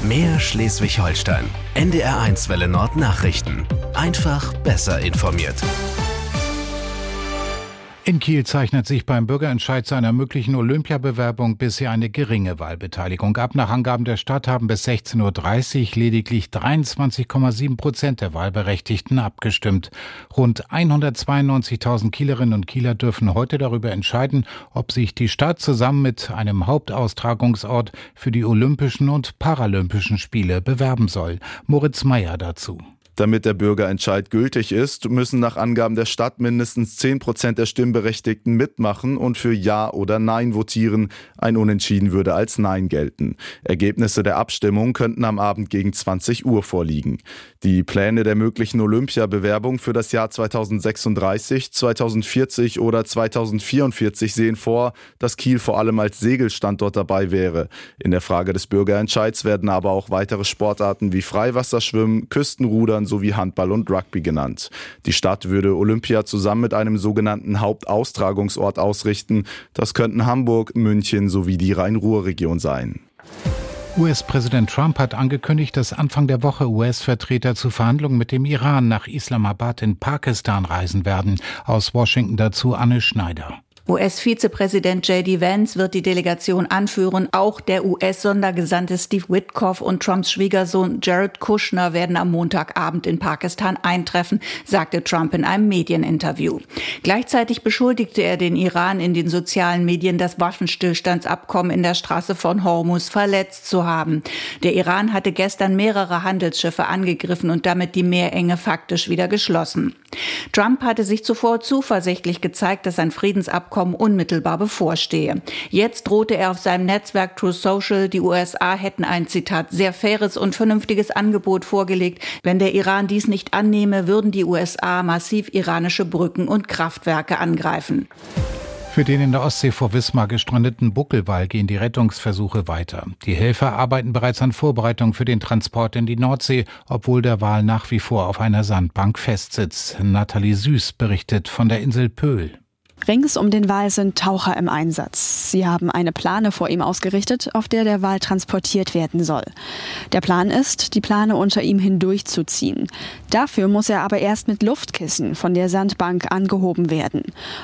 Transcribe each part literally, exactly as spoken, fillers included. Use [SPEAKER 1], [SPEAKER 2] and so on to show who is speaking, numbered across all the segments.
[SPEAKER 1] Mehr Schleswig-Holstein. N D R eins Welle Nord Nachrichten. Einfach besser informiert.
[SPEAKER 2] In Kiel zeichnet sich beim Bürgerentscheid zu einer möglichen Olympiabewerbung bisher eine geringe Wahlbeteiligung ab. Nach Angaben der Stadt haben bis sechzehn Uhr dreißig lediglich dreiundzwanzig Komma sieben Prozent der Wahlberechtigten abgestimmt. Rund hundertzweiundneunzigtausend Kielerinnen und Kieler dürfen heute darüber entscheiden, ob sich die Stadt zusammen mit einem Hauptaustragungsort für die Olympischen und Paralympischen Spiele bewerben soll. Moritz Meyer dazu.
[SPEAKER 3] Damit der Bürgerentscheid gültig ist, müssen nach Angaben der Stadt mindestens zehn Prozent der Stimmberechtigten mitmachen und für Ja oder Nein votieren. Ein Unentschieden würde als Nein gelten. Ergebnisse der Abstimmung könnten am Abend gegen zwanzig Uhr vorliegen. Die Pläne der möglichen Olympiabewerbung für das Jahr zweitausendsechsunddreißig, zweitausendvierzig oder zweitausendvierundvierzig sehen vor, dass Kiel vor allem als Segelstandort dabei wäre. In der Frage des Bürgerentscheids werden aber auch weitere Sportarten wie Freiwasserschwimmen, Küstenrudern sowie Handball und Rugby genannt. Die Stadt würde Olympia zusammen mit einem sogenannten Hauptaustragungsort ausrichten. Das könnten Hamburg, München sowie die Rhein-Ruhr-Region sein.
[SPEAKER 2] U S-Präsident Trump hat angekündigt, dass Anfang der Woche U S-Vertreter zu Verhandlungen mit dem Iran nach Islamabad in Pakistan reisen werden. Aus Washington dazu Anne Schneider.
[SPEAKER 4] U S-Vizepräsident J D Vance wird die Delegation anführen. Auch der U S-Sondergesandte Steve Witkoff und Trumps Schwiegersohn Jared Kushner werden am Montagabend in Pakistan eintreffen, sagte Trump in einem Medieninterview. Gleichzeitig beschuldigte er den Iran in den sozialen Medien, das Waffenstillstandsabkommen in der Straße von Hormuz verletzt zu haben. Der Iran hatte gestern mehrere Handelsschiffe angegriffen und damit die Meerenge faktisch wieder geschlossen. Trump hatte sich zuvor zuversichtlich gezeigt, dass ein Friedensabkommen unmittelbar bevorstehe. Jetzt drohte er auf seinem Netzwerk Truth Social, die U S A hätten ein, Zitat, sehr faires und vernünftiges Angebot vorgelegt. Wenn der Iran dies nicht annehme, würden die U S A massiv iranische Brücken und Kraftwerke angreifen.
[SPEAKER 2] Für den in der Ostsee vor Wismar gestrandeten Buckelwal gehen die Rettungsversuche weiter. Die Helfer arbeiten bereits an Vorbereitungen für den Transport in die Nordsee, obwohl der Wal nach wie vor auf einer Sandbank festsitzt. Nathalie Süß berichtet von der Insel Pöhl.
[SPEAKER 5] Rings um den Wal sind Taucher im Einsatz. Sie haben eine Plane vor ihm ausgerichtet, auf der der Wal transportiert werden soll. Der Plan ist, die Plane unter ihm hindurchzuziehen. Dafür muss er aber erst mit Luftkissen von der Sandbank angehoben werden.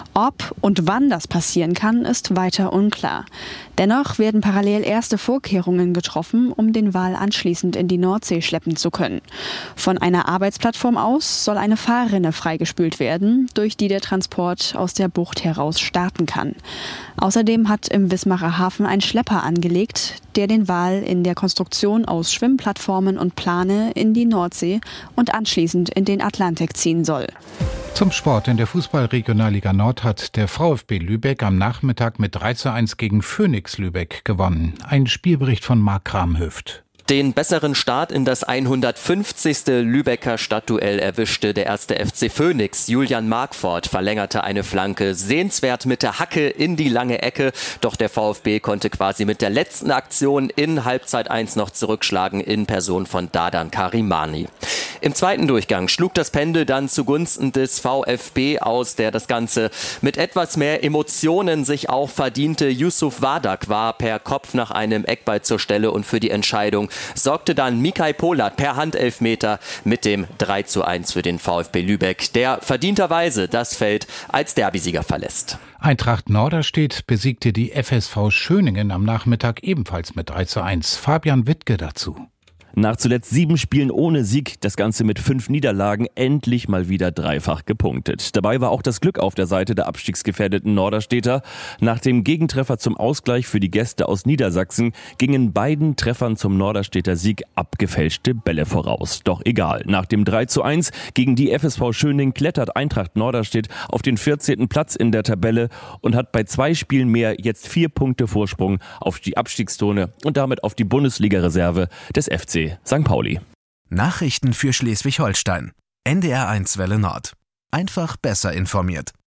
[SPEAKER 5] Ob und wann das passieren kann, ist weiter unklar. Dennoch werden parallel erste Vorkehrungen getroffen, um den Wal anschließend in die Nordsee schleppen zu können. Von einer Arbeitsplattform aus soll eine Fahrrinne freigespült werden, durch die der Transport aus der Bucht heraus starten kann. Außerdem hat im Wismarer Hafen ein Schlepper angelegt, der den Wal in der Konstruktion aus Schwimmplattformen und Plane in die Nordsee und anschließend in den Atlantik ziehen soll.
[SPEAKER 2] Zum Sport. In der Fußball-Regionalliga Nord hat der VfB Lübeck am Nachmittag mit drei zu eins gegen Phönix Lübeck gewonnen. Ein Spielbericht von Marc Kramhöft.
[SPEAKER 6] Den besseren Start in das hundertfünfzigste Lübecker Stadtduell erwischte der erste F C Phönix. Julian Markford verlängerte eine Flanke sehenswert mit der Hacke in die lange Ecke. Doch der VfB konnte quasi mit der letzten Aktion in Halbzeit eins noch zurückschlagen in Person von Dadan Karimani. Im zweiten Durchgang schlug das Pendel dann zugunsten des VfB aus, der das Ganze mit etwas mehr Emotionen sich auch verdiente. Yusuf Wadak war per Kopf nach einem Eckball zur Stelle und für die Entscheidung sorgte dann Mikay Polat per Handelfmeter mit dem drei zu eins für den VfB Lübeck, der verdienterweise das Feld als Derbysieger verlässt.
[SPEAKER 2] Eintracht Norderstedt besiegte die F S V Schöningen am Nachmittag ebenfalls mit drei zu eins. Fabian Wittke dazu.
[SPEAKER 7] Nach zuletzt sieben Spielen ohne Sieg, das Ganze mit fünf Niederlagen, endlich mal wieder dreifach gepunktet. Dabei war auch das Glück auf der Seite der abstiegsgefährdeten Norderstedter. Nach dem Gegentreffer zum Ausgleich für die Gäste aus Niedersachsen gingen beiden Treffern zum Norderstedter Sieg abgefälschte Bälle voraus. Doch egal, nach dem drei zu eins gegen die F S V Schöning klettert Eintracht Norderstedt auf den vierzehnten Platz in der Tabelle und hat bei zwei Spielen mehr jetzt vier Punkte Vorsprung auf die Abstiegszone und damit auf die Bundesliga-Reserve des F C Sankt Pauli.
[SPEAKER 1] Nachrichten für Schleswig-Holstein. N D R eins Welle Nord. Einfach besser informiert.